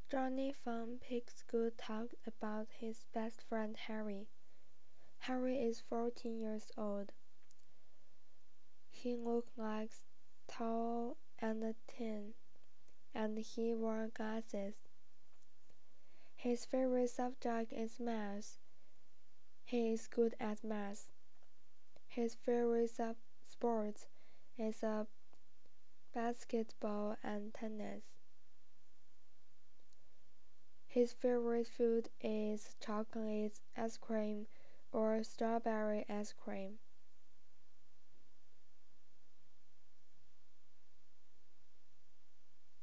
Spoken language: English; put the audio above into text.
Johnny Fun picks good talk about his best friend Harry. Harry is 14 years old. He looks like tall and thin, and he wears glasses. His favorite subject is math. He is good at math. His favorite sports is basketball and tennis. His favorite food is chocolate ice cream or strawberry ice cream.